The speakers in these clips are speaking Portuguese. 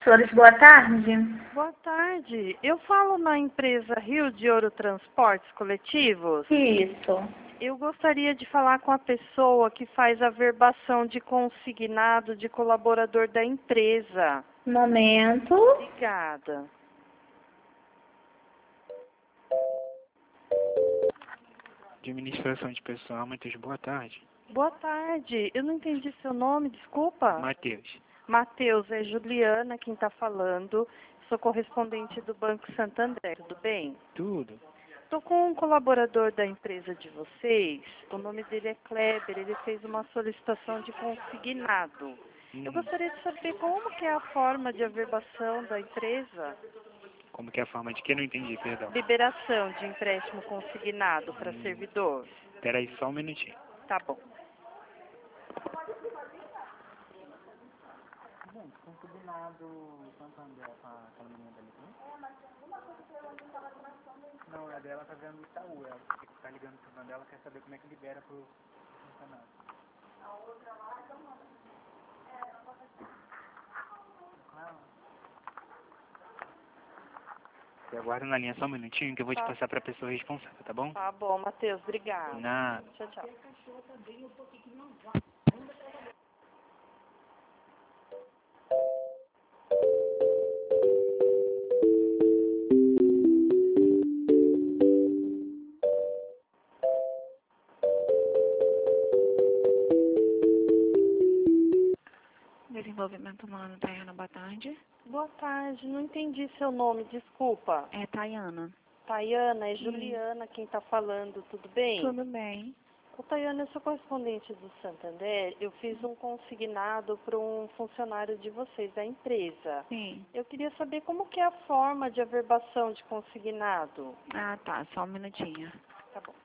Flores, boa tarde. Boa tarde. Eu falo na empresa Rio de Ouro Transportes Coletivos. Isso. Eu gostaria de falar com a pessoa que faz a verbação de consignado de colaborador da empresa. Momento. Obrigada. Administração de pessoal, Matheus, boa tarde. Boa tarde. Eu não entendi seu nome, desculpa. Matheus. Matheus, é Juliana quem está falando. Sou correspondente do Banco Santander, tudo bem? Tudo. Estou com um colaborador da empresa de vocês, o nome dele é Kleber, ele fez uma solicitação de consignado. Eu gostaria de saber como que é a forma de averbação da empresa. Como que é a forma de que? Não entendi, perdão. Liberação de empréstimo consignado para servidor. Espera aí só um minutinho. Tá bom. Gente, consignado Santander com aquela menina dali, não, a dela tá vendo o Itaú, ela tá ligando pro Santander, ela quer saber como é que libera pro funcionário. A outra lá, então não. Você aguarda na linha só um minutinho que eu vou te passar pra pessoa responsável, tá bom? Tá bom, Matheus, obrigada. Nada. Tchau, tchau. Desenvolvimento Humano, Tayana, boa tarde. Boa tarde, não entendi seu nome, desculpa. É Tayana. Tayana, é Juliana quem está falando, tudo bem? Tudo bem. Ô, Tayana, eu sou correspondente do Santander, eu fiz um consignado para um funcionário de vocês, da empresa. Sim. Eu queria saber como que é a forma de averbação de consignado. Ah, tá. Só um minutinho. Tá bom.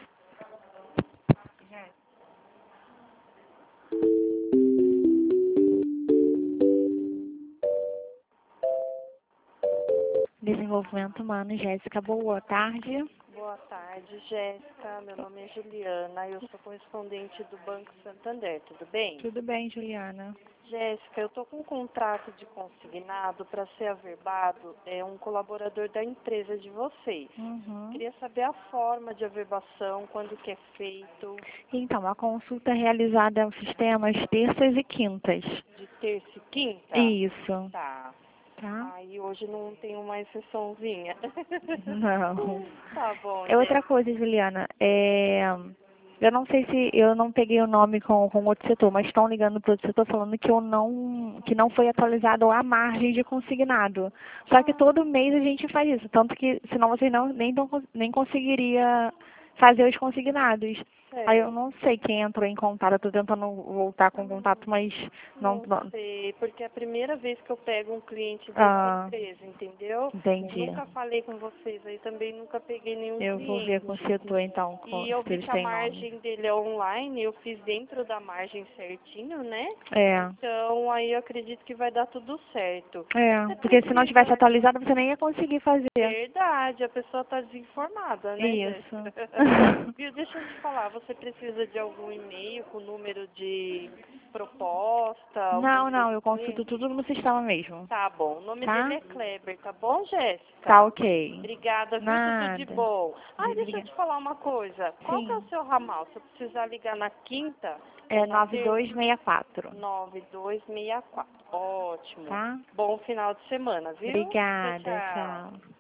Desenvolvimento Humano, Jéssica, boa tarde. Boa tarde, Jéssica. Meu nome é Juliana, eu sou correspondente do Banco Santander, tudo bem? Tudo bem, Juliana. Jéssica, eu estou com um contrato de consignado para ser averbado, é um colaborador da empresa de vocês. Uhum. Queria saber a forma de averbação, quando que é feito, Então, a consulta é realizada no sistema às terças e quintas. de terça e quinta? Isso. Tá. Tá? Aí hoje não tem uma exceçãozinha. Não. Tá bom, É outra Jéssica. coisa, Juliana. Eu não sei se eu não peguei o nome com outro setor, mas estão ligando para outro setor falando que não foi atualizado a margem de consignado. Só que todo mês a gente faz isso, tanto que senão vocês nem conseguiria fazer os consignados. Aí eu não sei quem entrou em contato, eu estou tentando voltar com contato, mas não. Não sei, porque é a primeira vez que eu pego um cliente dessa empresa, entendeu? Entendi. Nunca falei com vocês aí, também nunca peguei nenhum Eu cliente. vou ver com o setor então, E eu se vi eles que a têm nome. margem dele é online, eu fiz dentro da margem certinho, né? É. Então, aí eu acredito que vai dar tudo certo. É, porque se não tivesse atualizado, você nem ia conseguir fazer. Verdade, a pessoa está desinformada, né? Isso. Viu, deixa eu te falar, você precisa de algum e-mail com número de proposta? Não, eu consulto tudo no sistema mesmo. Tá bom, o nome Tá? dele é Kleber, tá bom, Jéssica? Tá ok. Obrigada, viu? Nada. Tudo de bom. Ah, deixa eu Obrigada. te falar uma coisa. Qual que é o Sim. seu ramal? Se eu precisar ligar na quinta... É na terça? 9264. 9264. Ótimo. Tá? Bom final de semana, viu? Obrigada, Tchau, tchau. tchau.